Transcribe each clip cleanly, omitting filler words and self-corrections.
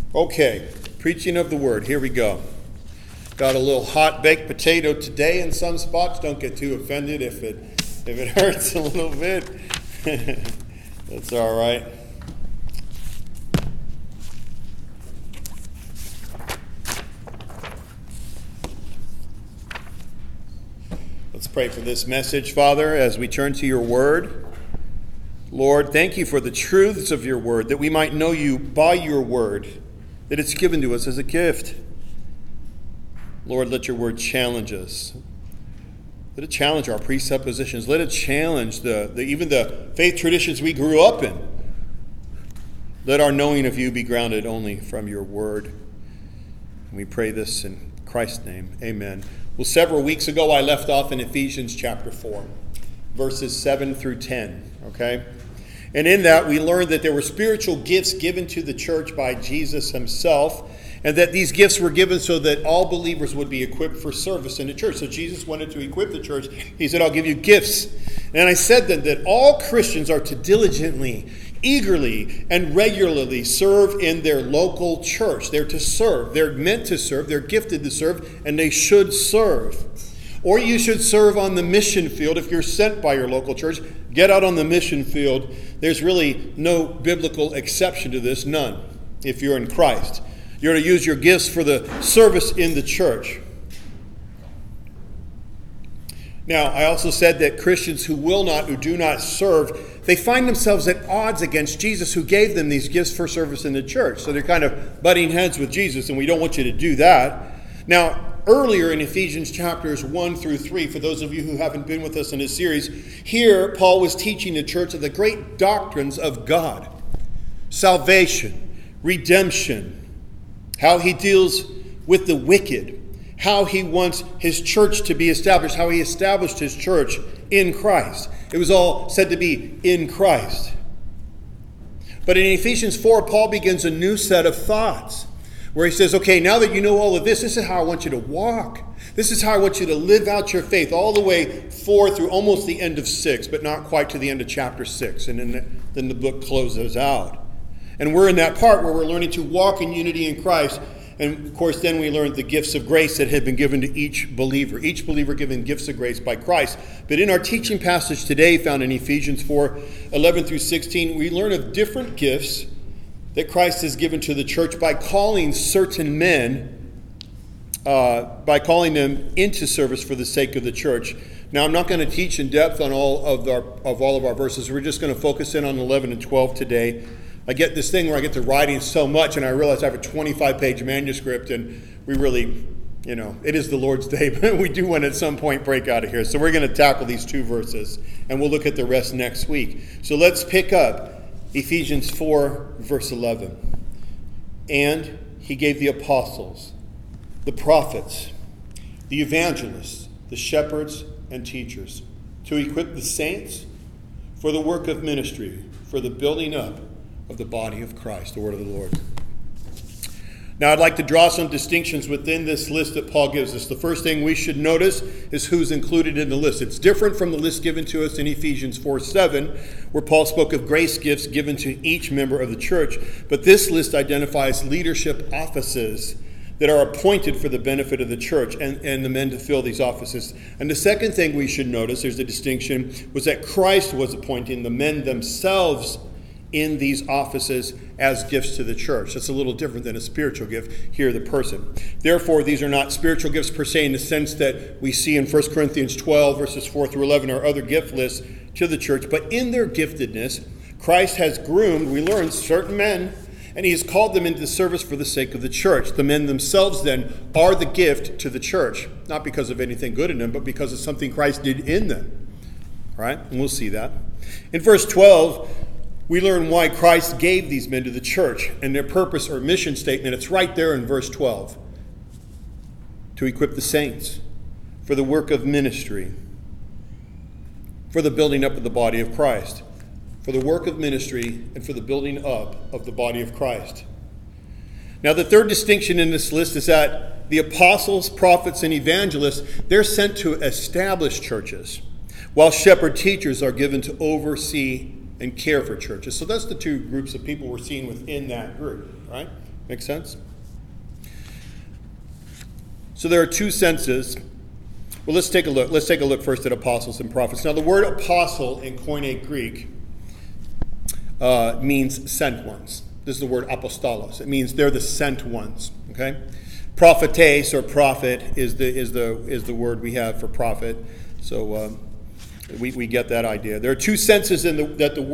Okay, preaching of the word. Here we go. Got a little hot baked potato today in some spots. Don't get too offended if it hurts a little bit. That's all right. Let's pray for this message, Father, as we turn to your word. Lord, thank you for the truths of your word, that we might know you by your word, that it's given to us as a gift. Lord, let your word challenge us. Let it challenge our presuppositions. Let it challenge even the faith traditions we grew up in. Let our knowing of you be grounded only from your word. And we pray this in Christ's name. Amen. Well, several weeks ago, I left off in Ephesians chapter 4, verses 7 through 10, okay? And in that, we learned that there were spiritual gifts given to the church by Jesus himself, and that these gifts were given so that all believers would be equipped for service in the church. So Jesus wanted to equip the church. He said, I'll give you gifts. And I said then that all Christians are to diligently, eagerly, and regularly serve in their local church. They're to serve. They're meant to serve. They're gifted to serve, and they should serve. Or you should serve on the mission field. If you're sent by your local church, get out on the mission field. There's really no biblical exception to this, none, if you're in Christ. You're to use your gifts for the service in the church. Now, I also said that Christians who do not serve, they find themselves at odds against Jesus, who gave them these gifts for service in the church. So they're kind of butting heads with Jesus, and we don't want you to do that. Now, earlier in Ephesians chapters 1 through 3, for those of you who haven't been with us in this series, here Paul was teaching the church of the great doctrines of God. Salvation, redemption, how he deals with the wicked, how he wants his church to be established, how he established his church in Christ. It was all said to be in Christ. But in Ephesians 4, Paul begins a new set of thoughts, where he says, okay, now that you know all of this, this is how I want you to walk. This is how I want you to live out your faith all the way 4 through almost the end of 6, but not quite to the end of chapter 6. And then the book closes out. And we're in that part where we're learning to walk in unity in Christ. And, of course, then we learned the gifts of grace that had been given to each believer given gifts of grace by Christ. But in our teaching passage today, found in Ephesians 4, 11 through 16, we learn of different gifts that Christ has given to the church by calling certain men, by calling them into service for the sake of the church. Now, I'm not going to teach in depth on all of our verses. We're just going to focus in on 11 and 12 today. I get this thing where I get to writing so much, and I realize I have a 25-page manuscript, and we really, it is the Lord's day, but we do want to at some point break out of here. So we're going to tackle these 2 verses, and we'll look at the rest next week. So let's pick up Ephesians 4, verse 11. And he gave the apostles, the prophets, the evangelists, the shepherds, and teachers to equip the saints for the work of ministry, for the building up of the body of Christ, the word of the Lord. Now, I'd like to draw some distinctions within this list that Paul gives us. The first thing we should notice is who's included in the list. It's different from the list given to us in Ephesians 4:7, where Paul spoke of grace gifts given to each member of the church. But this list identifies leadership offices that are appointed for the benefit of the church and the men to fill these offices. And the second thing we should notice, there's a distinction, was that Christ was appointing the men themselves in these offices as gifts to the church. That's a little different than a spiritual gift, here the person. Therefore, these are not spiritual gifts per se in the sense that we see in 1 Corinthians 12, verses 4 through 11, or other gift lists to the church. But in their giftedness, Christ has groomed, we learn, certain men, and he has called them into service for the sake of the church. The men themselves, then, are the gift to the church, not because of anything good in them, but because of something Christ did in them. All right? And we'll see that. In verse 12, we learn why Christ gave these men to the church and their purpose or mission statement. It's right there in verse 12. To equip the saints for the work of ministry, for the building up of the body of Christ. For the work of ministry and for the building up of the body of Christ. Now, the third distinction in this list is that the apostles, prophets, and evangelists, they're sent to establish churches, while shepherd teachers are given to oversee and care for churches. So that's the 2 groups of people we're seeing within that group, right? Make sense? So there are two senses. Well, let's take a look. Let's take a look first at apostles and prophets. Now, the word apostle in Koine Greek means sent ones. This is the word apostolos. It means they're the sent ones. Okay, prophetes or prophet is the word we have for prophet. So we get that idea. There are two senses that the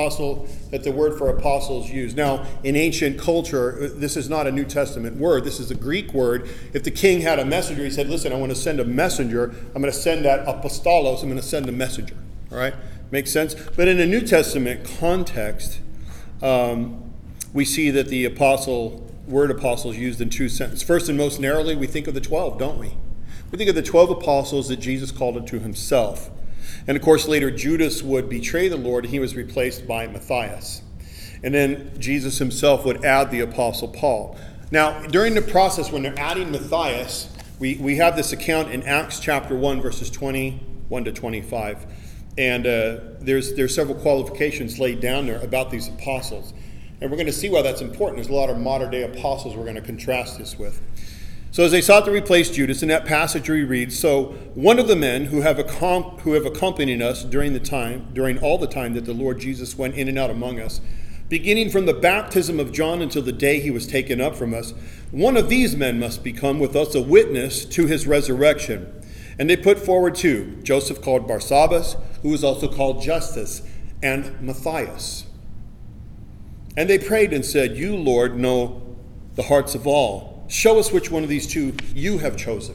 word for apostles used. Now, in ancient culture, this is not a New Testament word. This is a Greek word. If the king had a messenger, he said, "Listen, I want to send a messenger. I'm going to send that apostolos. I'm going to send a messenger." All right, makes sense. But in a New Testament context, we see that the word apostle is used in two sentences. First and most narrowly, we think of the 12, don't we? We think of the 12 apostles that Jesus called unto himself. And of course, later Judas would betray the Lord, and he was replaced by Matthias. And then Jesus himself would add the apostle Paul. Now, during the process when they're adding Matthias, we have this account in Acts chapter 1, verses 21 to 25. And there's several qualifications laid down there about these apostles. And we're going to see why that's important. There's a lot of modern-day apostles we're going to contrast this with. So as they sought to replace Judas, in that passage we read, "So one of the men who have accompanied us during all the time that the Lord Jesus went in and out among us, beginning from the baptism of John until the day he was taken up from us, one of these men must become with us a witness to his resurrection." And they put forward two, Joseph called Barsabbas, who was also called Justus, and Matthias. And they prayed and said, "You, Lord, know the hearts of all. Show us which one of these two you have chosen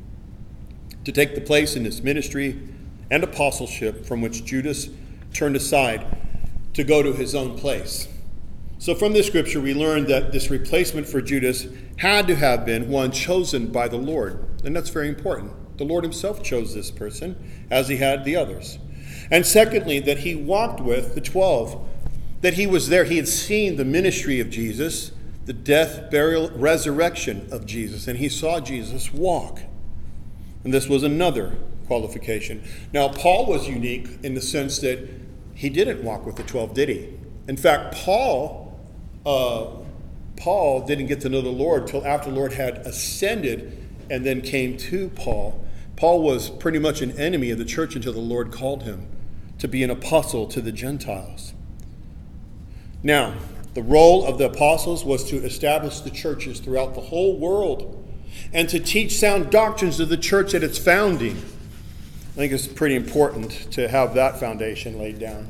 to take the place in this ministry and apostleship from which Judas turned aside to go to his own place." So from this scripture, we learn that this replacement for Judas had to have been one chosen by the Lord. And that's very important. The Lord himself chose this person, as he had the others. And secondly, that he walked with the 12, that he was there. He had seen the ministry of Jesus, the death, burial, resurrection of Jesus, and he saw Jesus walk. And this was another qualification. Now, Paul was unique in the sense that he didn't walk with the 12, did he? In fact, Paul didn't get to know the Lord till after the Lord had ascended and then came to Paul. Paul was pretty much an enemy of the church until the Lord called him to be an apostle to the Gentiles. Now, the role of the apostles was to establish the churches throughout the whole world and to teach sound doctrines of the church at its founding. I think it's pretty important to have that foundation laid down.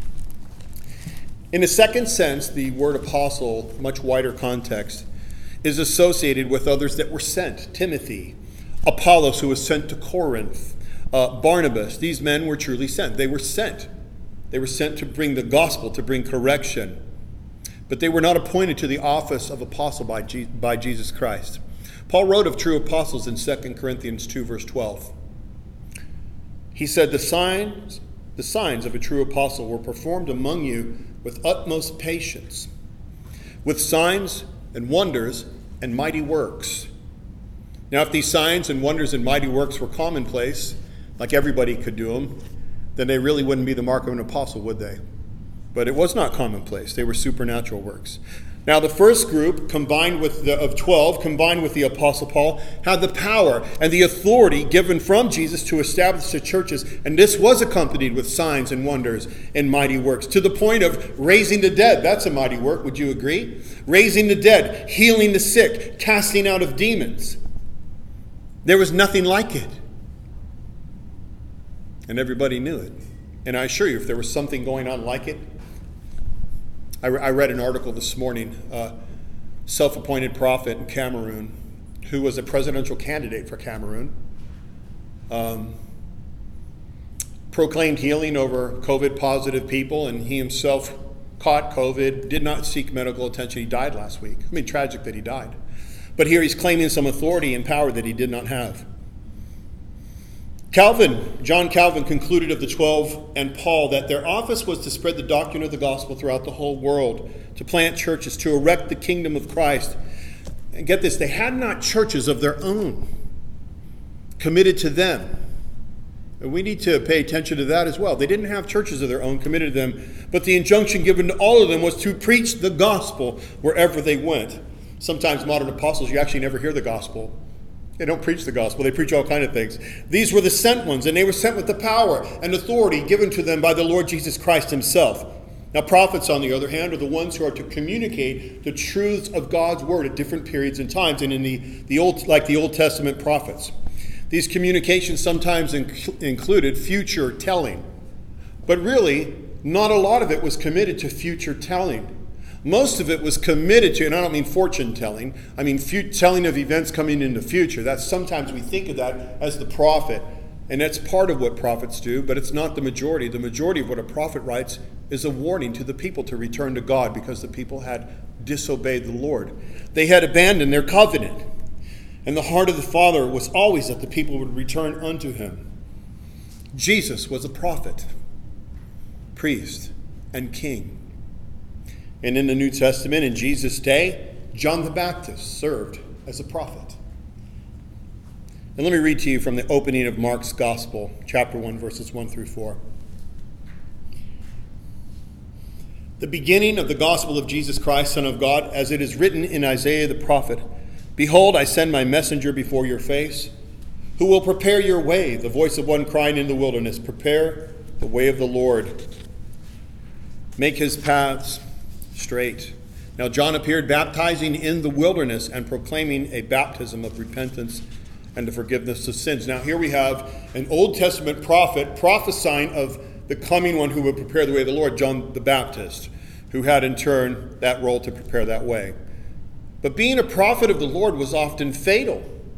In a second sense, the word apostle, much wider context, is associated with others that were sent. Timothy, Apollos, who was sent to Corinth, Barnabas. These men were truly sent. They were sent. They were sent to bring the gospel, to bring correction. But they were not appointed to the office of apostle by Jesus Christ. Paul wrote of true apostles in 2 Corinthians 2, verse 12. He said, the signs of a true apostle were performed among you with utmost patience, with signs and wonders and mighty works. Now, if these signs and wonders and mighty works were commonplace, like everybody could do them, then they really wouldn't be the mark of an apostle, would they? But it was not commonplace. They were supernatural works. Now, the first group, of 12, combined with the Apostle Paul, had the power and the authority given from Jesus to establish the churches. And this was accompanied with signs and wonders and mighty works, to the point of raising the dead. That's a mighty work, would you agree? Raising the dead, healing the sick, casting out of demons. There was nothing like it. And everybody knew it. And I assure you, if there was something going on like it, I read an article this morning, self-appointed prophet in Cameroon, who was a presidential candidate for Cameroon, proclaimed healing over COVID-positive people, and he himself caught COVID, did not seek medical attention. He died last week. I mean, tragic that he died. But here he's claiming some authority and power that he did not have. John Calvin concluded of the 12 and Paul that their office was to spread the doctrine of the gospel throughout the whole world, to plant churches, to erect the kingdom of Christ. And get this, they had not churches of their own committed to them. And we need to pay attention to that as well. They didn't have churches of their own committed to them, but the injunction given to all of them was to preach the gospel wherever they went. Sometimes modern apostles, you actually never hear the gospel. They don't preach the gospel. They preach all kinds of things. These were the sent ones, and they were sent with the power and authority given to them by the Lord Jesus Christ himself. Now, prophets, on the other hand, are the ones who are to communicate the truths of God's word at different periods and times, and in the Old Testament prophets. These communications sometimes included future telling, but really, not a lot of it was committed to future telling. Most of it was committed to, and I don't mean fortune telling, I mean telling of events coming in the future. That's sometimes we think of that as the prophet, and that's part of what prophets do, but it's not the majority. The majority of what a prophet writes is a warning to the people to return to God because the people had disobeyed the Lord. They had abandoned their covenant, and the heart of the Father was always that the people would return unto him. Jesus was a prophet, priest, and king. And in the New Testament, in Jesus' day, John the Baptist served as a prophet. And let me read to you from the opening of Mark's Gospel, chapter 1, verses 1 through 4. The beginning of the gospel of Jesus Christ, Son of God, as it is written in Isaiah the prophet, "Behold, I send my messenger before your face, who will prepare your way, the voice of one crying in the wilderness, prepare the way of the Lord. Make his paths straight." Now John appeared baptizing in the wilderness and proclaiming a baptism of repentance and the forgiveness of sins. Now here we have an Old Testament prophet prophesying of the coming one who would prepare the way of the Lord, John the Baptist, who had in turn that role to prepare that way. But being a prophet of the Lord was often fatal.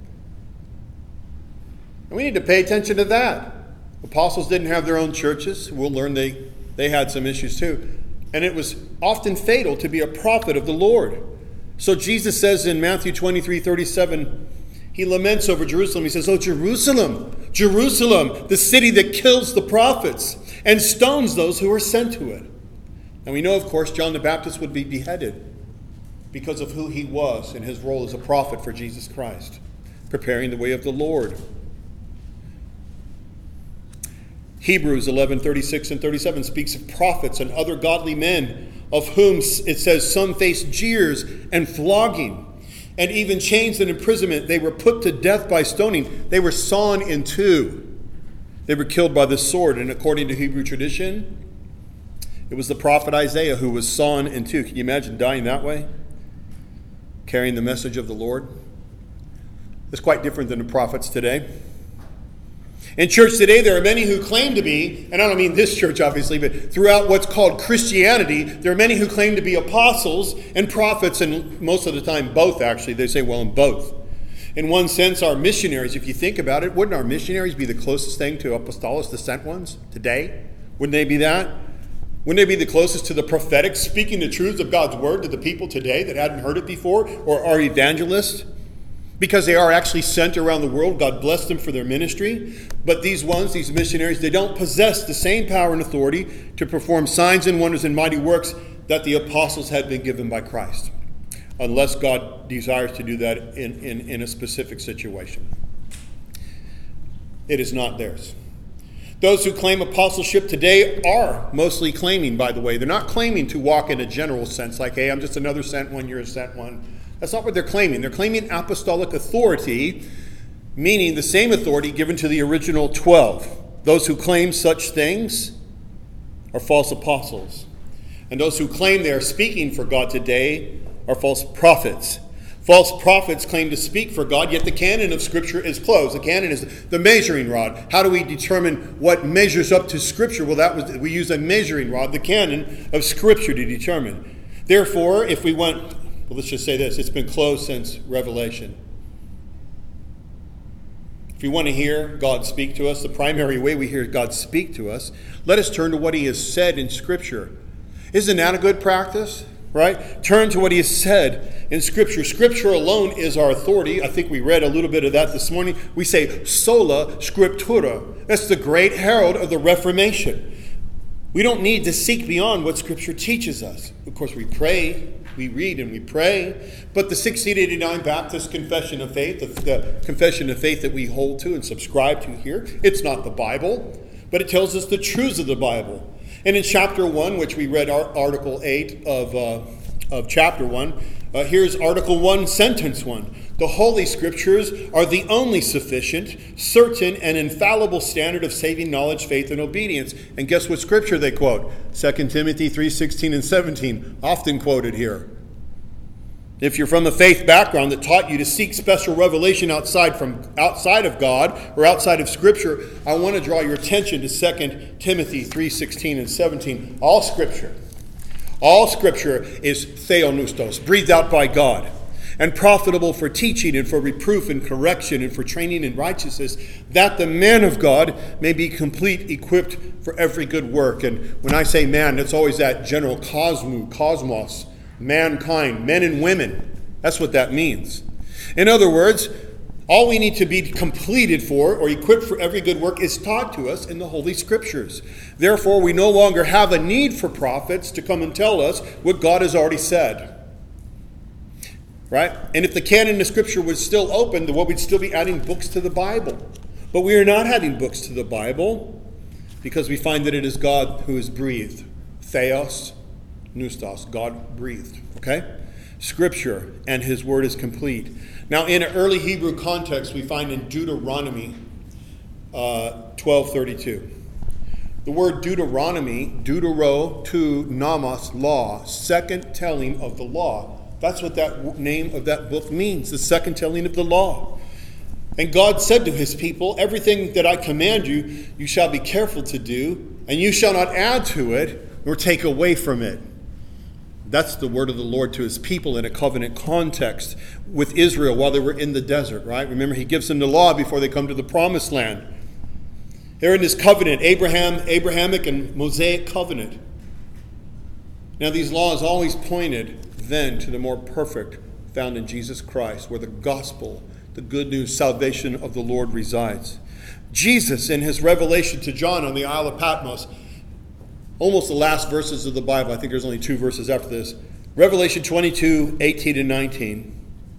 And we need to pay attention to that. Apostles didn't have their own churches. We'll learn they had some issues too. And it was often fatal to be a prophet of the Lord. So Jesus says in Matthew 23:37, he laments over Jerusalem. He says, "Oh, Jerusalem, Jerusalem, the city that kills the prophets and stones those who are sent to it." And we know, of course, John the Baptist would be beheaded because of who he was and his role as a prophet for Jesus Christ, preparing the way of the Lord. Hebrews 11:36 and 37 speaks of prophets and other godly men, of whom it says some faced jeers and flogging, and even chains and imprisonment. They were put to death by stoning. They were sawn in two. They were killed by the sword. And according to Hebrew tradition, it was the prophet Isaiah who was sawn in two. Can you imagine dying that way? Carrying the message of the Lord? It's quite different than the prophets today. In church today, there are many who claim to be, and I don't mean this church obviously, but throughout what's called Christianity, there are many who claim to be apostles and prophets, and most of the time both actually. They say, well, in both. In one sense, our missionaries, if you think about it, wouldn't our missionaries be the closest thing to apostolos, the sent ones, today? Wouldn't they be that? Wouldn't they be the closest to the prophetic, speaking the truths of God's word to the people today that hadn't heard it before, or our evangelists? Because they are actually sent around the world. God bless them for their ministry. But these missionaries, they don't possess the same power and authority to perform signs and wonders and mighty works that the apostles had been given by Christ, unless God desires to do that in a specific situation. It is not theirs. Those who claim apostleship today are mostly claiming, by the way. They're not claiming to walk in a general sense, like, hey, I'm just another sent one, you're a sent one. That's not what they're claiming. They're claiming apostolic authority, meaning the same authority given to the original 12. Those who claim such things are false apostles. And those who claim they are speaking for God today are false prophets. False prophets claim to speak for God, yet the canon of Scripture is closed. The canon is the measuring rod. How do we determine what measures up to Scripture? Well, we use a measuring rod, the canon of Scripture, to determine. Therefore, if we want... Well, let's just say this. It's been closed since Revelation. If you want to hear God speak to us, the primary way we hear God speak to us, let us turn to what he has said in Scripture. Isn't that a good practice? Right? Turn to what he has said in Scripture. Scripture alone is our authority. I think we read a little bit of that this morning. We say sola scriptura. That's the great herald of the Reformation. We don't need to seek beyond what Scripture teaches us. Of course, we pray. We read and we pray, but the 1689 Baptist Confession of Faith, the confession of faith that we hold to and subscribe to here, it's not the Bible, but it tells us the truths of the Bible. And in chapter 1, which we read Article 8 of chapter 1, Here's Article 1, Sentence 1. The Holy Scriptures are the only sufficient, certain, and infallible standard of saving knowledge, faith, and obedience. And guess what Scripture they quote? 2 Timothy 3:16 and 17, often quoted here. If you're from a faith background that taught you to seek special revelation outside of God or outside of Scripture, I want to draw your attention to 2 Timothy 3:16 and 17. All Scripture is theopneustos, breathed out by God, and profitable for teaching and for reproof and correction and for training in righteousness, that the man of God may be complete, equipped for every good work. And when I say man, it's always that general cosmos, mankind, men and women. That's what that means. In other words, all we need to be completed for or equipped for every good work is taught to us in the Holy Scriptures. Therefore, we no longer have a need for prophets to come and tell us what God has already said. Right? And if the canon of Scripture was still open, then we'd still be adding books to the Bible. But we are not adding books to the Bible because we find that it is God who is breathed. Theos, pneustos, God breathed. Okay? Scripture and His Word is complete. Now, in an early Hebrew context, we find in Deuteronomy 12:32. The word Deuteronomy, deutero, to nomos, law, second telling of the law. That's what that name of that book means, the second telling of the law. And God said to His people, everything that I command you, you shall be careful to do, and you shall not add to it nor take away from it. That's the word of the Lord to His people in a covenant context with Israel while they were in the desert, right? Remember, He gives them the law before they come to the promised land. They're in this covenant, Abrahamic and Mosaic covenant. Now, these laws always pointed then to the more perfect found in Jesus Christ, where the gospel, the good news, salvation of the Lord resides. Jesus, in His revelation to John on the Isle of Patmos, almost the last verses of the Bible. I think there's only 2 verses after this. Revelation 22:18 and 19.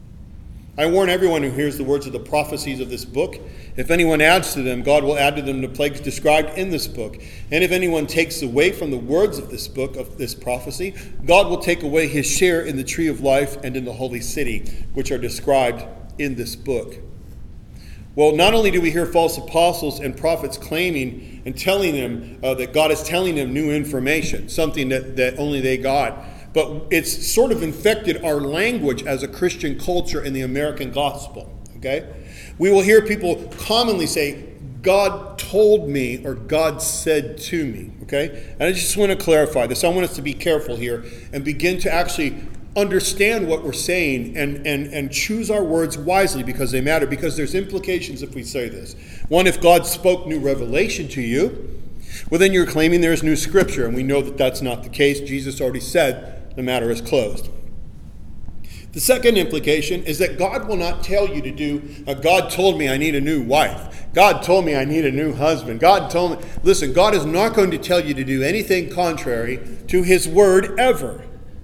I warn everyone who hears the words of the prophecies of this book. If anyone adds to them, God will add to them the plagues described in this book. And if anyone takes away from the words of this book, of this prophecy, God will take away his share in the tree of life and in the holy city, which are described in this book. Well, not only do we hear false apostles and prophets claiming and telling them that God is telling them new information, something that only they got, but it's sort of infected our language as a Christian culture in the American gospel, okay? We will hear people commonly say, God told me or God said to me, okay? And I just want to clarify this. I want us to be careful here and begin to actually understand what we're saying and choose our words wisely because they matter, because there's implications if we say this. One, if God spoke new revelation to you, well, then you're claiming there's new scripture, and we know that that's not the case. Jesus already said the matter is closed. The second implication is that God will not tell you to do, God told me I need a new wife. God told me I need a new husband. God told me, listen, God is not going to tell you to do anything contrary to His word ever.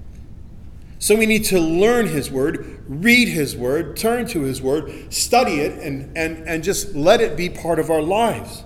So we need to learn His word, read His word, turn to His word, study it, and just let it be part of our lives.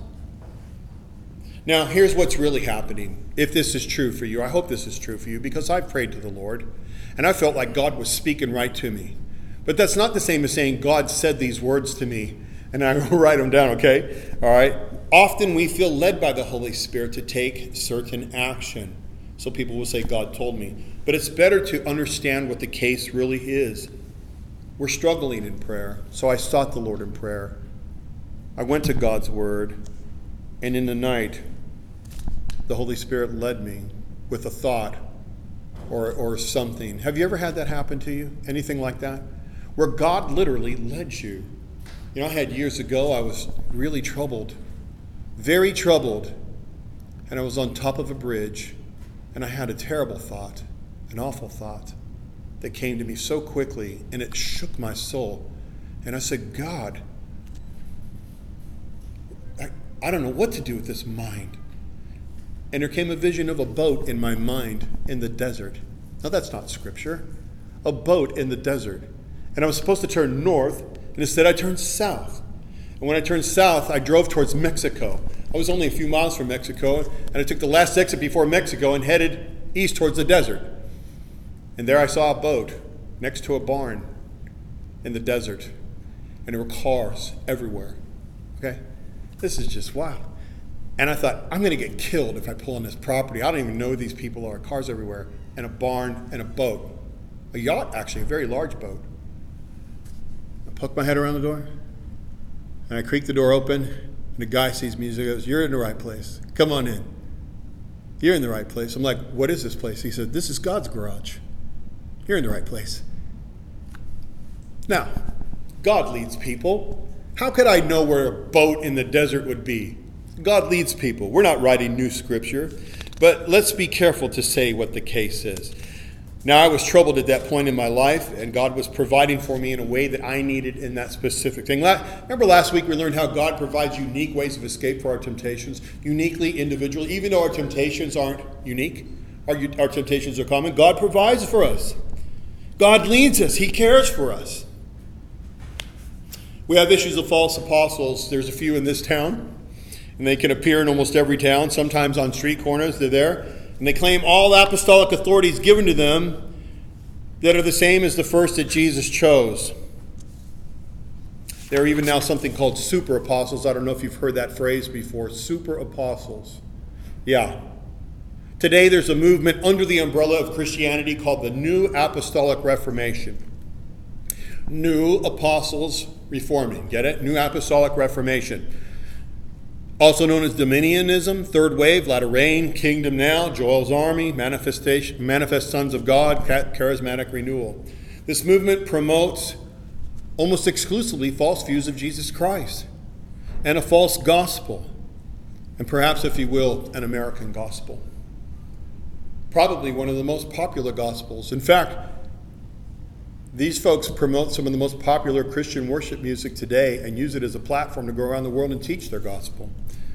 Now, here's what's really happening, if this is true for you. I hope this is true for you, because I've prayed to the Lord, and I felt like God was speaking right to me. But that's not the same as saying God said these words to me, and I write them down, okay? All right? Often we feel led by the Holy Spirit to take certain action. So people will say, God told me. But it's better to understand what the case really is. We're struggling in prayer, so I sought the Lord in prayer. I went to God's word, and in the night, the Holy Spirit led me with a thought or something. Have you ever had that happen to you? Anything like that? Where God literally led you. You know, I had years ago, I was really troubled, very troubled, and I was on top of a bridge, and I had a terrible thought, an awful thought that came to me so quickly, and it shook my soul. And I said, God, I don't know what to do with this mind. And there came a vision of a boat in my mind in the desert. Now that's not scripture. A boat in the desert. And I was supposed to turn north, and instead I turned south. And when I turned south, I drove towards Mexico. I was only a few miles from Mexico, and I took the last exit before Mexico and headed east towards the desert. And there I saw a boat. next to a barn in the desert. And there were cars everywhere. Okay? This is just wow. And I thought, I'm going to get killed if I pull on this property. I don't even know who these people are. Cars everywhere. And a barn and a boat. A yacht, actually, a very large boat. I poke my head around the door. And I creak the door open. And the guy sees me and he goes, "You're in the right place. Come on in. You're in the right place." I'm like, "What is this place?" He said, "This is God's garage. You're in the right place." Now, God leads people. How could I know where a boat in the desert would be? God leads people. We're not writing new scripture, but let's be careful to say what the case is. Now, I was troubled at that point in my life, and God was providing for me in a way that I needed in that specific thing. Remember last week we learned how God provides unique ways of escape for our temptations, uniquely, individually. Even though our temptations aren't unique, our temptations are common, God provides for us. God leads us. He cares for us. We have issues of false apostles. There's a few in this town, and they can appear in almost every town, sometimes on street corners. They're there. And they claim all apostolic authorities given to them that are the same as the first that Jesus chose. There are even now something called super apostles. I don't know if you've heard that phrase before. Super apostles. Yeah. Today there's a movement under the umbrella of Christianity called the New Apostolic Reformation. New apostles reforming. Get it? New Apostolic Reformation. Also known as Dominionism, Third Wave, Latter Rain, Kingdom Now, Joel's Army, Manifest Sons of God, Charismatic Renewal. This movement promotes almost exclusively false views of Jesus Christ and a false gospel, and perhaps, if you will, an American gospel. Probably one of the most popular gospels. In fact, these folks promote some of the most popular Christian worship music today and use it as a platform to go around the world and teach their gospel.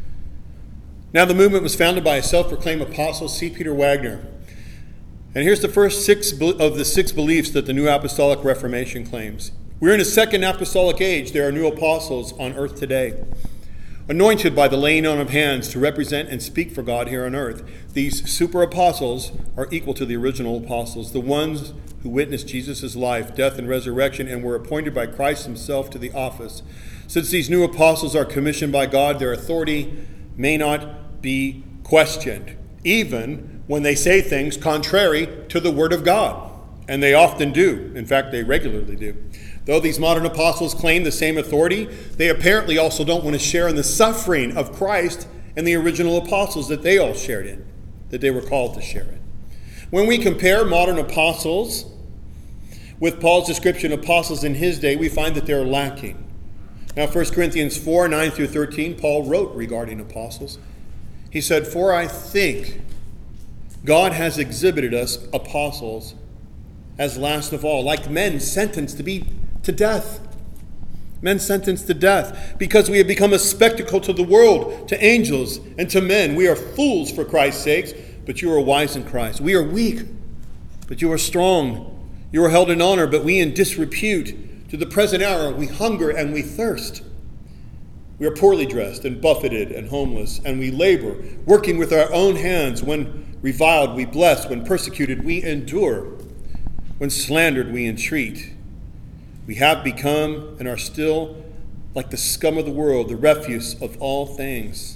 Now, the movement was founded by a self-proclaimed apostle, C. Peter Wagner. And here's the first of the six beliefs that the New Apostolic Reformation claims. We're in a second apostolic age. There are new apostles on earth today, anointed by the laying on of hands to represent and speak for God here on earth. These super apostles are equal to the original apostles, the ones who witnessed Jesus' life, death, and resurrection, and were appointed by Christ himself to the office. Since these new apostles are commissioned by God, their authority may not be questioned, even when they say things contrary to the Word of God. And they often do. In fact, they regularly do. Though these modern apostles claim the same authority, they apparently also don't want to share in the suffering of Christ and the original apostles that they all shared in, that they were called to share in. When we compare modern apostles with Paul's description of apostles in his day, we find that they're lacking. Now, 1 Corinthians 4, 9 through 13, Paul wrote regarding apostles. He said, "For I think God has exhibited us apostles as last of all, like men sentenced to death. Men sentenced to death, because we have become a spectacle to the world, to angels, and to men. We are fools for Christ's sake, but you are wise in Christ. We are weak, but you are strong. You are held in honor, but we in disrepute. To the present hour we hunger and we thirst. We are poorly dressed and buffeted and homeless, and we labor, working with our own hands. When reviled, we bless. When persecuted, we endure. When slandered, we entreat. We have become and are still like the scum of the world, the refuse of all things."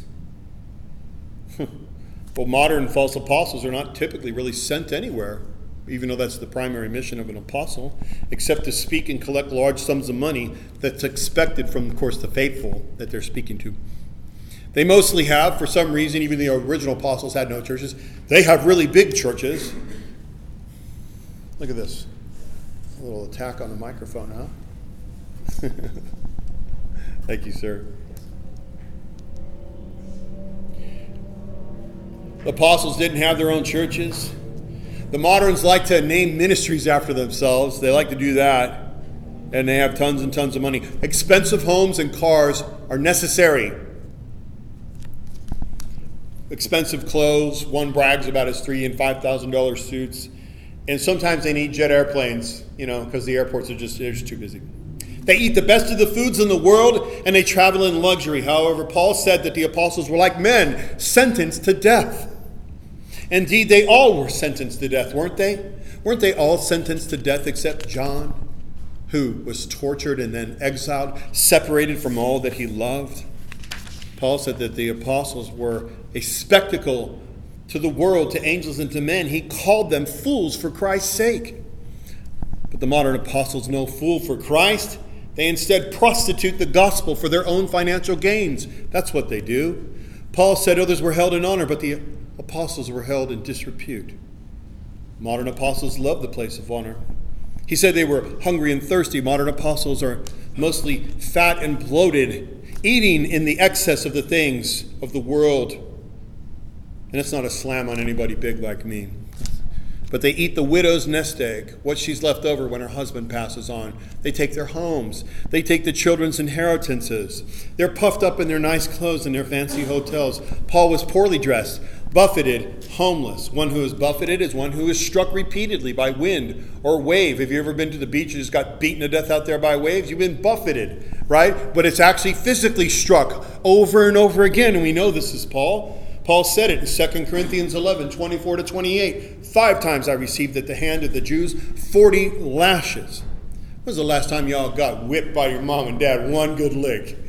Well, modern false apostles are not typically really sent anywhere, even though that's the primary mission of an apostle, except to speak and collect large sums of money that's expected from, of course, the faithful that they're speaking to. They mostly have, for some reason, even the original apostles had no churches, they have really big churches. Look at this. A little attack on the microphone, huh? Thank you, sir. The apostles didn't have their own churches. The moderns like to name ministries after themselves. They like to do that. And they have tons and tons of money. Expensive homes and cars are necessary. Expensive clothes. One brags about his $3,000 and $5,000 suits. And sometimes they need jet airplanes, because the airports they're just too busy. They eat the best of the foods in the world, and they travel in luxury. However, Paul said that the apostles were like men sentenced to death. Indeed, they all were sentenced to death, weren't they? Weren't they all sentenced to death except John, who was tortured and then exiled, separated from all that he loved? Paul said that the apostles were a spectacle to the world, to angels, and to men. He called them fools for Christ's sake. But the modern apostles no fool for Christ. They instead prostitute the gospel for their own financial gains. That's what they do. Paul said others were held in honor, but the apostles were held in disrepute. Modern apostles love the place of honor. He said they were hungry and thirsty. Modern apostles are mostly fat and bloated, eating in the excess of the things of the world. And it's not a slam on anybody big like me. But they eat the widow's nest egg, what she's left over when her husband passes on. They take their homes. They take the children's inheritances. They're puffed up in their nice clothes in their fancy hotels. Paul was poorly dressed, buffeted, homeless. One who is buffeted is one who is struck repeatedly by wind or wave. Have you ever been to the beach and just got beaten to death out there by waves? You've been buffeted, right? But it's actually physically struck over and over again. And we know this is Paul. Paul said it in 2 Corinthians 11, 24 to 28. 5 times I received at the hand of the Jews 40 lashes. When was the last time y'all got whipped by your mom and dad? One good lick.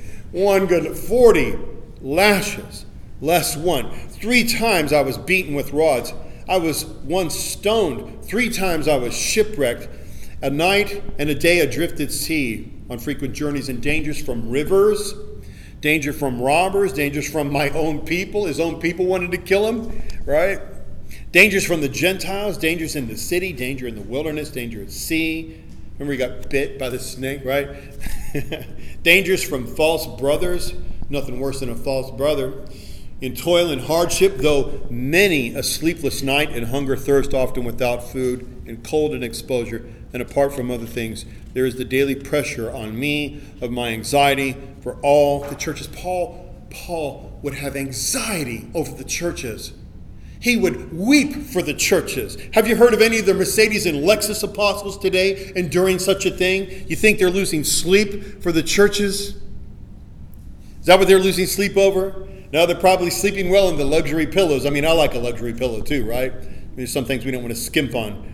40 lashes. Less one. 3 times I was beaten with rods. I was once stoned. 3 times I was shipwrecked. A night and a day adrift at sea, on frequent journeys and dangers from rivers, danger from robbers, dangers from my own people. His own people wanted to kill him, right? Dangers from the Gentiles, dangers in the city, danger in the wilderness, danger at sea. Remember he got bit by the snake, right? Dangers from false brothers, nothing worse than a false brother. In toil and hardship, though many a sleepless night, and hunger, thirst, often without food, and cold and exposure, and apart from other things, there is the daily pressure on me of my anxiety for all the churches. Paul would have anxiety over the churches. He would weep for the churches. Have you heard of any of the Mercedes and Lexus apostles today enduring such a thing? You think they're losing sleep for the churches? Is that what they're losing sleep over? No, they're probably sleeping well in the luxury pillows. I mean, I like a luxury pillow too, right? There's some things we don't want to skimp on.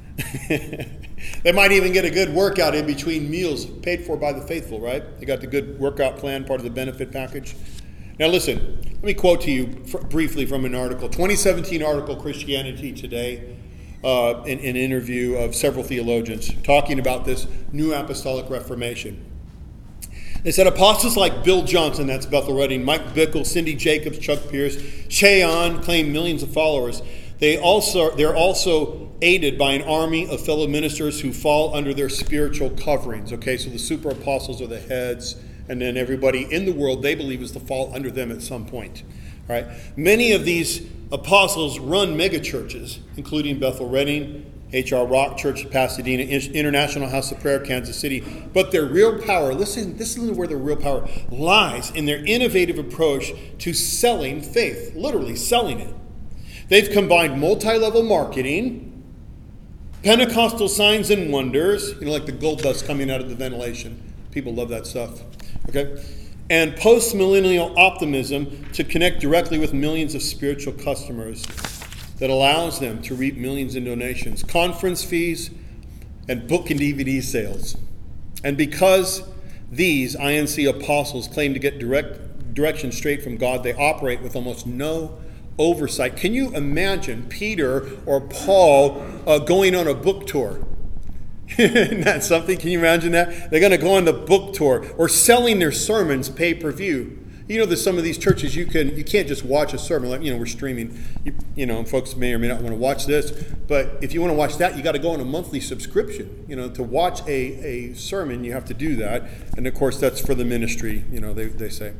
They might even get a good workout in between meals paid for by the faithful, right? They got the good workout plan, part of the benefit package. Now listen, let me quote to you briefly from an article, 2017 article, Christianity Today, an interview of several theologians talking about this new apostolic reformation. They said apostles like Bill Johnson, that's Bethel Redding, Mike Bickle, Cindy Jacobs, Chuck Pierce, Cheon claim millions of followers. They're also aided by an army of fellow ministers who fall under their spiritual coverings. Okay, so the super apostles are the heads, and then everybody in the world they believe is to fall under them at some point. All right. Many of these apostles run mega churches, including Bethel Redding, H.R. Rock Church of Pasadena, International House of Prayer, Kansas City. But their real power, listen, this is where their real power lies, in their innovative approach to selling faith, literally selling it. They've combined multi-level marketing, Pentecostal signs and wonders, like the gold dust coming out of the ventilation. People love that stuff. Okay? And post-millennial optimism to connect directly with millions of spiritual customers that allows them to reap millions in donations, conference fees, and book and DVD sales. And because these INC apostles claim to get direction straight from God, they operate with almost no oversight. Can you imagine Peter or Paul going on a book tour? Isn't that something? Can you imagine that? They're going to go on the book tour or selling their sermons pay-per-view. There's some of these churches you can't just watch a sermon. Like, we're streaming. Folks may or may not want to watch this. But if you want to watch that, you got to go on a monthly subscription. To watch a sermon, you have to do that. And of course, that's for the ministry, they say.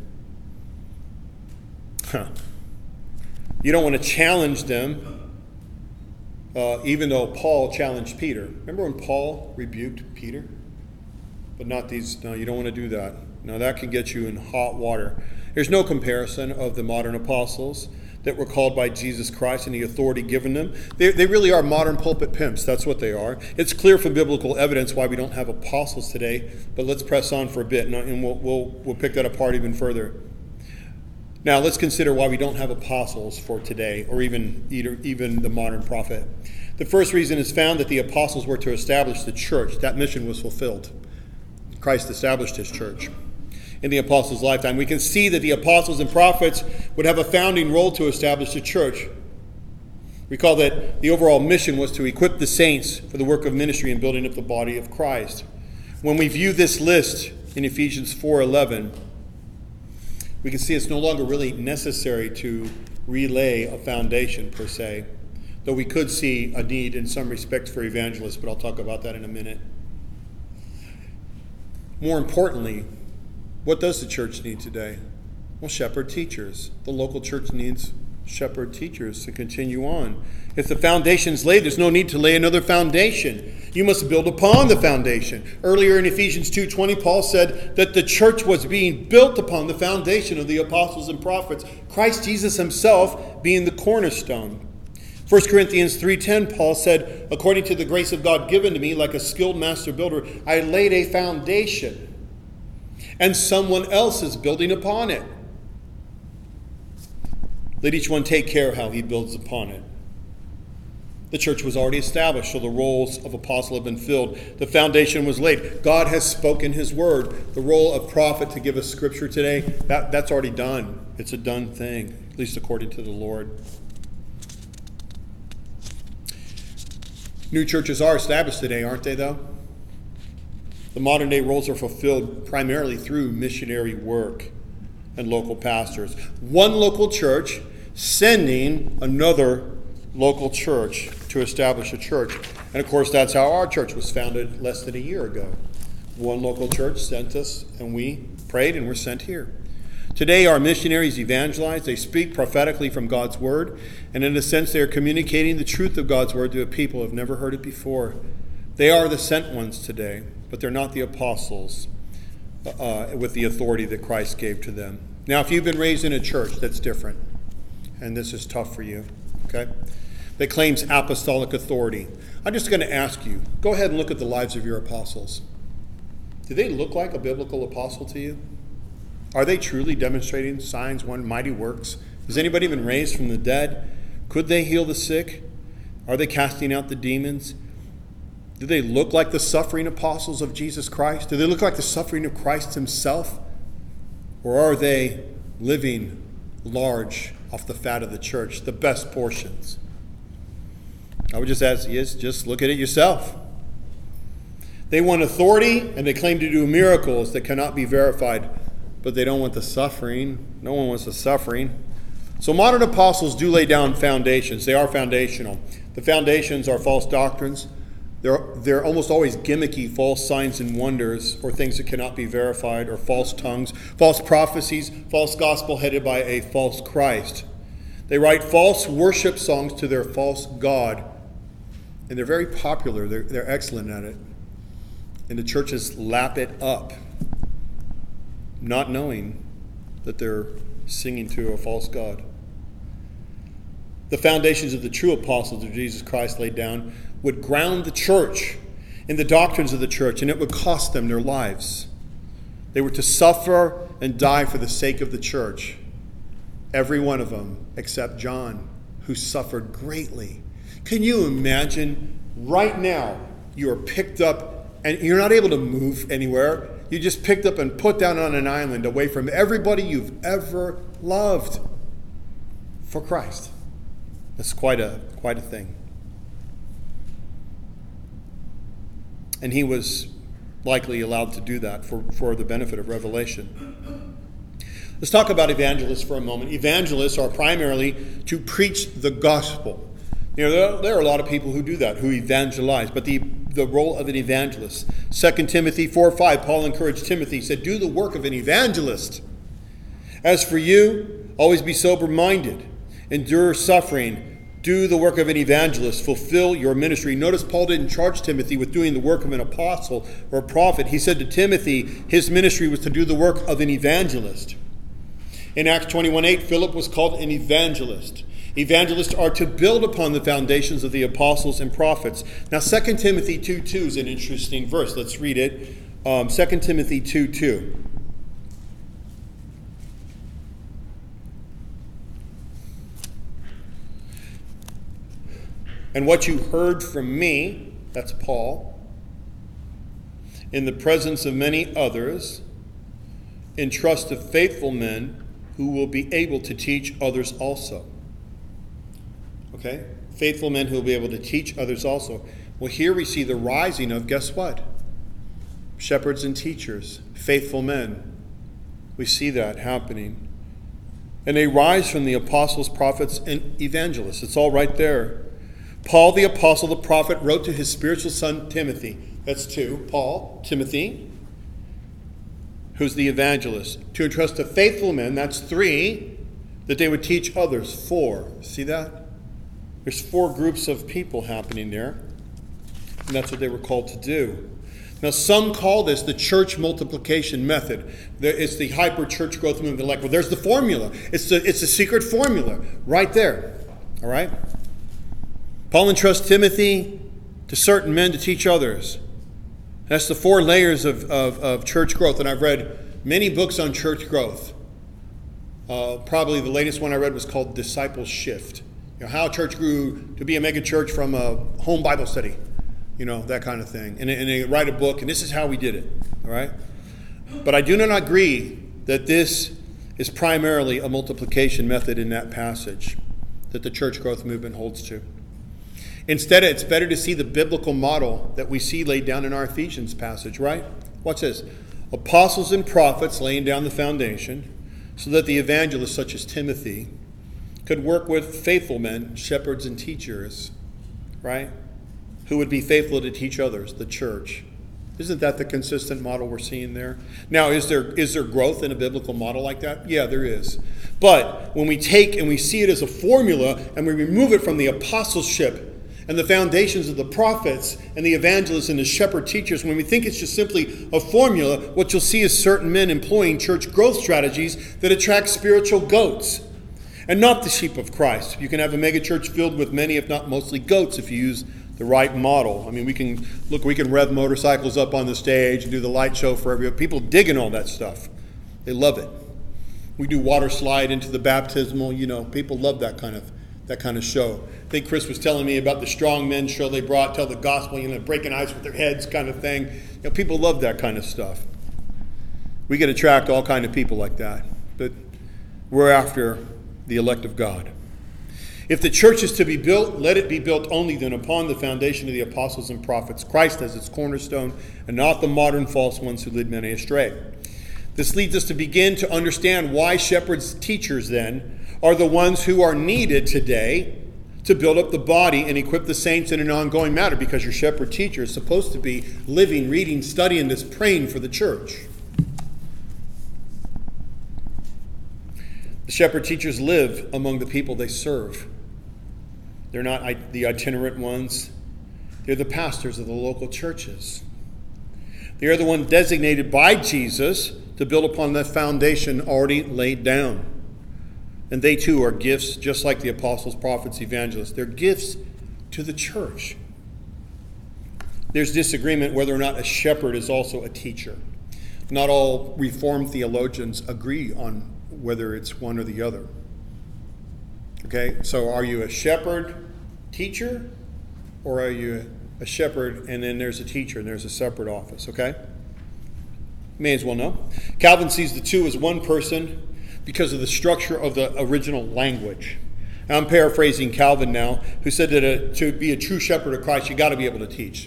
You don't want to challenge them. Even though Paul challenged Peter. Remember when Paul rebuked Peter? But not these. No, you don't want to do that. No, that can get you in hot water. There's no comparison of the modern apostles that were called by Jesus Christ and the authority given them. They really are modern pulpit pimps. That's what they are. It's clear from biblical evidence why we don't have apostles today. But let's press on for a bit, and we'll pick that apart even further. Now, let's consider why we don't have apostles for today, or even the modern prophet. The first reason is found that the apostles were to establish the church. That mission was fulfilled. Christ established his church in the apostles' lifetime. We can see that the apostles and prophets would have a founding role to establish the church. Recall that the overall mission was to equip the saints for the work of ministry and building up the body of Christ. When we view this list in Ephesians 4:11, we can see it's no longer really necessary to relay a foundation per se, though we could see a need in some respects for evangelists, but I'll talk about that in a minute. More importantly, what does the church need today? Well, shepherd teachers. The local church needs shepherd teachers to continue on. If the foundation's laid, there's no need to lay another foundation. You must build upon the foundation. Earlier in Ephesians 2:20, Paul said that the church was being built upon the foundation of the apostles and prophets, Christ Jesus himself being the cornerstone. 1 Corinthians 3:10, Paul said, according to the grace of God given to me, like a skilled master builder, I laid a foundation, and someone else is building upon it. Let each one take care how he builds upon it. The church was already established, so the roles of apostle have been filled. The foundation was laid. God has spoken his word. The role of prophet to give us scripture today, that's already done. It's a done thing, at least according to the Lord. New churches are established today, aren't they, though? The modern day roles are fulfilled primarily through missionary work and local pastors. One local church sending another local church to establish a church. And of course, that's how our church was founded less than a year ago. One local church sent us, and we prayed and were sent here. Today, our missionaries evangelize. They speak prophetically from God's word, and in a sense, they are communicating the truth of God's word to a people who have never heard it before. They are the sent ones today, but they're not the apostles with the authority that Christ gave to them. Now, if you've been raised in a church, that's different, and this is tough for you, okay? That claims apostolic authority. I'm just going to ask you, go ahead and look at the lives of your apostles. Do they look like a biblical apostle to you? Are they truly demonstrating signs, wonders, mighty works? Has anybody been raised from the dead? Could they heal the sick? Are they casting out the demons? Do they look like the suffering apostles of Jesus Christ? Do they look like the suffering of Christ himself? Or are they living large off the fat of the church, the best portions? I would just ask you, just look at it yourself. They want authority, and they claim to do miracles that cannot be verified, but they don't want the suffering. No one wants the suffering. So modern apostles do lay down foundations. They are foundational. The foundations are false doctrines. They're almost always gimmicky, false signs and wonders, or things that cannot be verified, or false tongues, false prophecies, false gospel headed by a false Christ. They write false worship songs to their false God, and they're very popular. They're excellent at it. And the churches lap it up, not knowing that they're singing to a false God. The foundations of the true apostles of Jesus Christ laid down would ground the church in the doctrines of the church, and it would cost them their lives. They were to suffer and die for the sake of the church. Every one of them, except John, who suffered greatly. Can you imagine right now you are picked up and you're not able to move anywhere? You just picked up and put down on an island away from everybody you've ever loved for Christ. That's quite a thing. And he was likely allowed to do that for the benefit of revelation. Let's talk about evangelists for a moment. Evangelists are primarily to preach the gospel. You know, there are a lot of people who do that, who evangelize, but the role of an evangelist. 2 Timothy 4:5, Paul encouraged Timothy, he said, do the work of an evangelist. As for you, always be sober-minded, endure suffering, do the work of an evangelist, fulfill your ministry. Notice Paul didn't charge Timothy with doing the work of an apostle or a prophet. He said to Timothy, his ministry was to do the work of an evangelist. In Acts 21:8, Philip was called an evangelist. Evangelists are to build upon the foundations of the apostles and prophets. Now, 2 Timothy 2:2 is an interesting verse. Let's read it. 2 Timothy 2:2. And what you heard from me, that's Paul, in the presence of many others, entrust to faithful men who will be able to teach others also. Okay? Faithful men who will be able to teach others also. Well, here we see the rising of, guess what? Shepherds and teachers, faithful men. We see that happening. And they rise from the apostles, prophets, and evangelists. It's all right there. Paul the apostle, the prophet, wrote to his spiritual son Timothy. That's two. Paul, Timothy, who's the evangelist. To entrust to faithful men, that's three, that they would teach others. Four. See that? There's four groups of people happening there. And that's what they were called to do. Now, some call this the church multiplication method. It's the hyper church growth movement. Like, well, there's the formula. It's a secret formula right there. All right? Paul entrusts Timothy to certain men to teach others. That's the four layers of church growth. And I've read many books on church growth. Probably the latest one I read was called Disciple Shift. You know, how a church grew to be a mega church from a home Bible study. You know, that kind of thing. And they write a book, and this is how we did it. All right? But I do not agree that this is primarily a multiplication method in that passage that the church growth movement holds to. Instead, it's better to see the biblical model that we see laid down in our Ephesians passage, right? Watch this. Apostles and prophets laying down the foundation so that the evangelists, such as Timothy, could work with faithful men, shepherds and teachers, right? Who would be faithful to teach others, the church. Isn't that the consistent model we're seeing there? Now, is there growth in a biblical model like that? Yeah, there is. But when we take and we see it as a formula and we remove it from the apostleship and the foundations of the prophets and the evangelists and the shepherd teachers, when we think it's just simply a formula, what you'll see is certain men employing church growth strategies that attract spiritual goats and not the sheep of Christ. You can have a mega church filled with many, if not mostly, goats if you use the right model. I mean, we can rev motorcycles up on the stage and do the light show for everybody. People digging all that stuff. They love it. We do water slide into the baptismal. You know, people love that kind of show. I think Chris was telling me about the strong men show they brought, tell the gospel, you know, breaking ice with their heads kind of thing. You know, people love that kind of stuff. We can attract all kind of people like that. But we're after the elect of God. If the church is to be built, let it be built only then upon the foundation of the apostles and prophets, Christ as its cornerstone, and not the modern false ones who lead many astray. This leads us to begin to understand why shepherds, teachers then, are the ones who are needed today to build up the body and equip the saints in an ongoing matter, because your shepherd teacher is supposed to be living, reading, studying this, praying for the church. The shepherd teachers live among the people they serve. They're not the itinerant ones. They're the pastors of the local churches. They are the one designated by Jesus to build upon the foundation already laid down. And they too are gifts, just like the apostles, prophets, evangelists. They're gifts to the church. There's disagreement whether or not a shepherd is also a teacher. Not all Reformed theologians agree on whether it's one or the other. Okay, so are you a shepherd teacher, or are you a shepherd and then there's a teacher and there's a separate office? Okay, may as well know. Calvin sees the two as one person because of the structure of the original language. And I'm paraphrasing Calvin now, who said that to be a true shepherd of Christ, you got to be able to teach.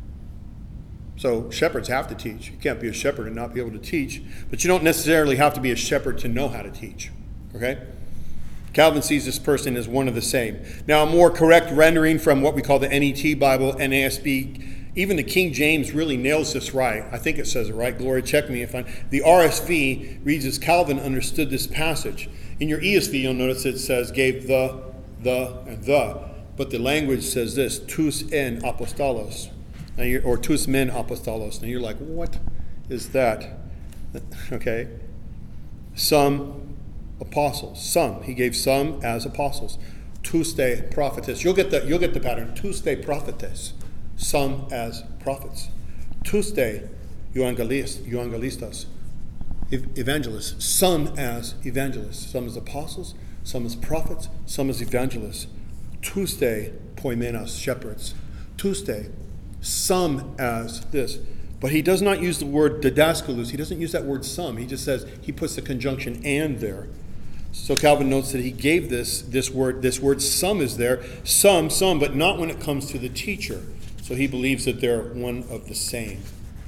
So shepherds have to teach. You can't be a shepherd and not be able to teach, but you don't necessarily have to be a shepherd to know how to teach. Okay? Calvin sees this person as one of the same. Now, a more correct rendering from what we call the NET Bible, NASB, even the King James really nails this right. I think it says it right. Gloria, check me if I'm... The RSV reads as Calvin understood this passage. In your ESV, you'll notice it says gave the, and the. But the language says this, tous en apostolos. Or tous men apostolos. Now you're like, what is that? Okay. Some apostles. Some. He gave some as apostles. Tous de prophetes. You'll get the pattern. Tous de prophetes. Some as prophets. Tous de evangelistas. Evangelists. Some as evangelists. Some as apostles. Some as prophets. Some as evangelists. Tous de poimenos, shepherds. Tuste, some as this. But he does not use the word didaskalus. He doesn't use that word some. He just says, he puts the conjunction and there. So Calvin notes that he gave this word some is there, some, but not when it comes to the teacher. So he believes that they're one of the same.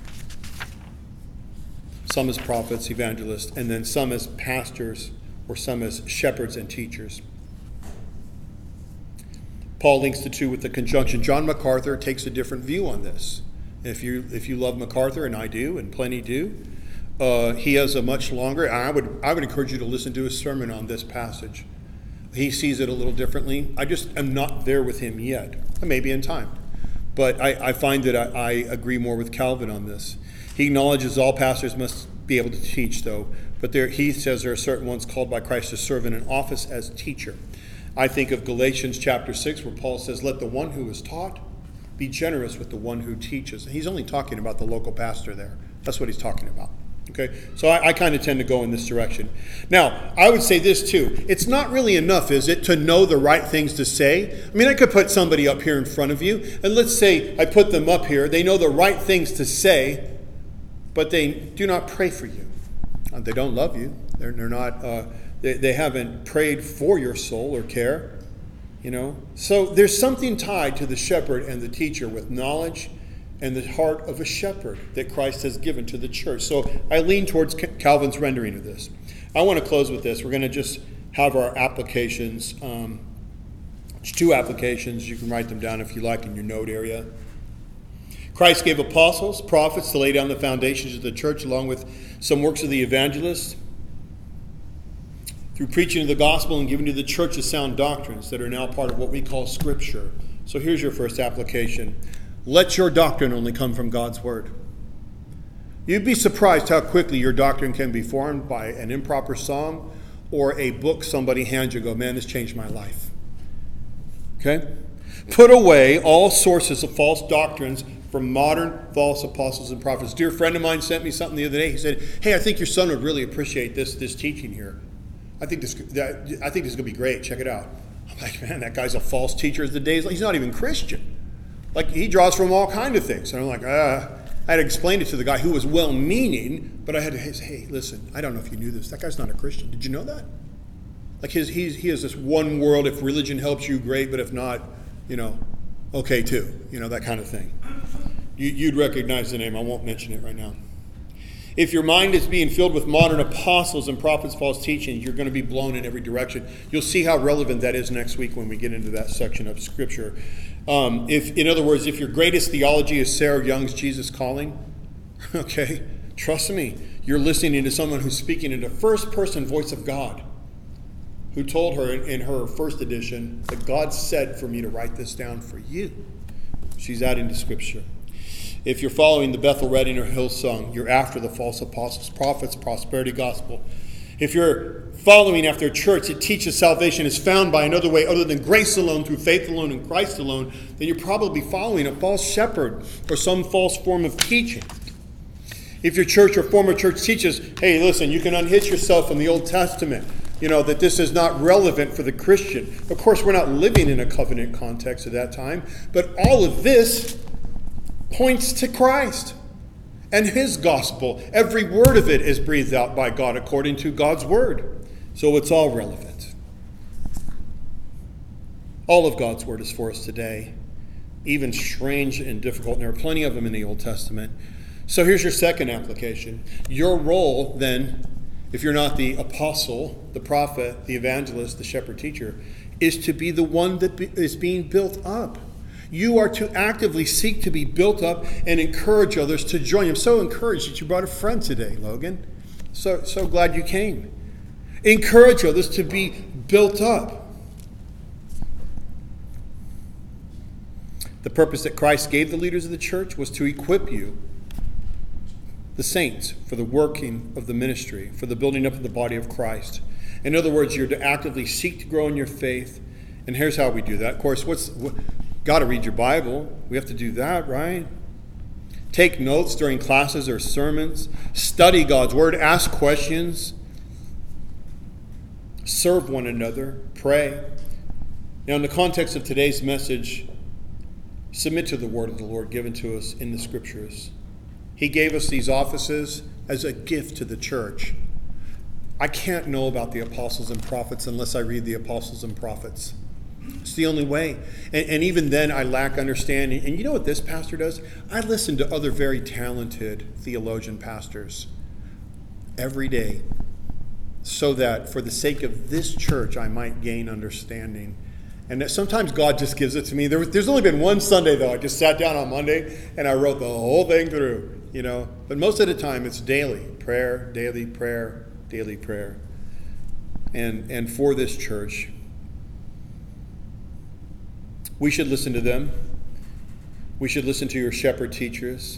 Some as prophets, evangelists, and then some as pastors, or some as shepherds and teachers. Paul links the two with the conjunction. John MacArthur takes a different view on this. If you love MacArthur, and I do, and plenty do, he has a much longer. I would encourage you to listen to his sermon on this passage. He sees it a little differently. I just am not there with him yet. Maybe in time, but I find that I agree more with Calvin on this. He acknowledges all pastors must be able to teach, though, but he says there are certain ones called by Christ to serve in an office as teacher. I think of Galatians chapter 6, where Paul says, "Let the one who is taught be generous with the one who teaches." He's only talking about the local pastor there. That's what he's talking about. Okay, so I kind of tend to go in this direction. Now, I would say this too. It's not really enough, is it, to know the right things to say? I mean, I could put somebody up here in front of you, and let's say I put them up here. They know the right things to say, but they do not pray for you. They don't love you. They're not. They haven't prayed for your soul or care. You know, so there's something tied to the shepherd and the teacher with knowledge and the heart of a shepherd that Christ has given to the church. So I lean towards Calvin's rendering of this. I want to close with this. We're going to just have our applications. It's 2 applications. You can write them down if you like in your note area. Christ gave apostles, prophets to lay down the foundations of the church, along with some works of the evangelists, through preaching of the gospel and giving to the church the sound doctrines that are now part of what we call Scripture. So here's your first application. Let your doctrine only come from God's Word. You'd be surprised how quickly your doctrine can be formed by an improper song or a book somebody hands you and go, "Man, this changed my life." Okay? Put away all sources of false doctrines from modern false apostles and prophets. A dear friend of mine sent me something the other day. He said, "Hey, I think your son would really appreciate this teaching here. I think this is going to be great. Check it out." I'm like, man, that guy's a false teacher as the days. He's not even Christian. Like, he draws from all kinds of things. And I'm like, I had to explain it to the guy who was well-meaning, but I had to say, "Hey, listen, I don't know if you knew this. That guy's not a Christian. Did you know that?" Like, he has this one world. If religion helps you, great. But if not, okay too. That kind of thing. You'd recognize the name. I won't mention it right now. If your mind is being filled with modern apostles and prophets' false teachings, you're going to be blown in every direction. You'll see how relevant that is next week when we get into that section of Scripture. In other words, if your greatest theology is Sarah Young's Jesus Calling, okay, trust me, you're listening to someone who's speaking in the first-person voice of God, who told her in her first edition that God said for me to write this down for you. She's adding to Scripture. If you're following the Bethel Reading or Hillsong, you're after the false apostles, prophets, prosperity gospel. If you're following after a church that teaches salvation is found by another way other than grace alone, through faith alone, in Christ alone, then you're probably following a false shepherd or some false form of teaching. If your church or former church teaches, "Hey, listen, you can unhitch yourself from the Old Testament," that this is not relevant for the Christian. Of course, we're not living in a covenant context at that time, but all of this points to Christ and His gospel. Every word of it is breathed out by God according to God's word. So it's all relevant. All of God's word is for us today, even strange and difficult. And there are plenty of them in the Old Testament. So here's your second application. Your role then, if you're not the apostle, the prophet, the evangelist, the shepherd teacher, is to be the one that is being built up. You are to actively seek to be built up and encourage others to join. I'm so encouraged that you brought a friend today, Logan. So glad you came. Encourage others to be built up. The purpose that Christ gave the leaders of the church was to equip you, the saints, for the working of the ministry, for the building up of the body of Christ. In other words, you're to actively seek to grow in your faith. And here's how we do that. Of course, got to read your Bible. We have to do that, right? Take notes during classes or sermons. Study God's word. Ask questions. Serve one another. Pray. Now, in the context of today's message, submit to the word of the Lord given to us in the Scriptures. He gave us these offices as a gift to the church. I can't know about the apostles and prophets unless I read the apostles and prophets. It's the only way. And even then, I lack understanding. And you know what this pastor does? I listen to other very talented theologian pastors every day so that for the sake of this church, I might gain understanding. And that sometimes God just gives it to me. There's only been one Sunday, though. I just sat down on Monday and I wrote the whole thing through, But most of the time, it's daily prayer, daily prayer, daily prayer. And for this church, we should listen to them. We should listen to your shepherd teachers.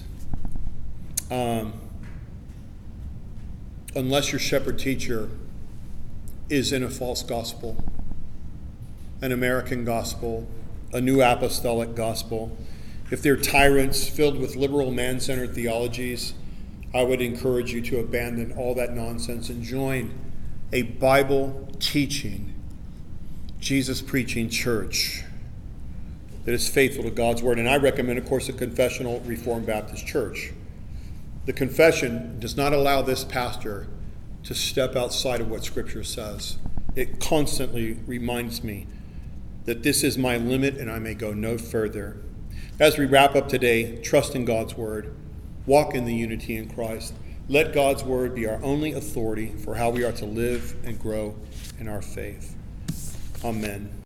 Unless your shepherd teacher is in a false gospel, an American gospel, a new apostolic gospel, if they're tyrants filled with liberal man-centered theologies, I would encourage you to abandon all that nonsense and join a Bible-teaching, Jesus-preaching church that is faithful to God's word. And I recommend, of course, a confessional Reformed Baptist church. The confession does not allow this pastor to step outside of what Scripture says. It constantly reminds me that this is my limit and I may go no further. As we wrap up today, trust in God's word. Walk in the unity in Christ. Let God's word be our only authority for how we are to live and grow in our faith. Amen.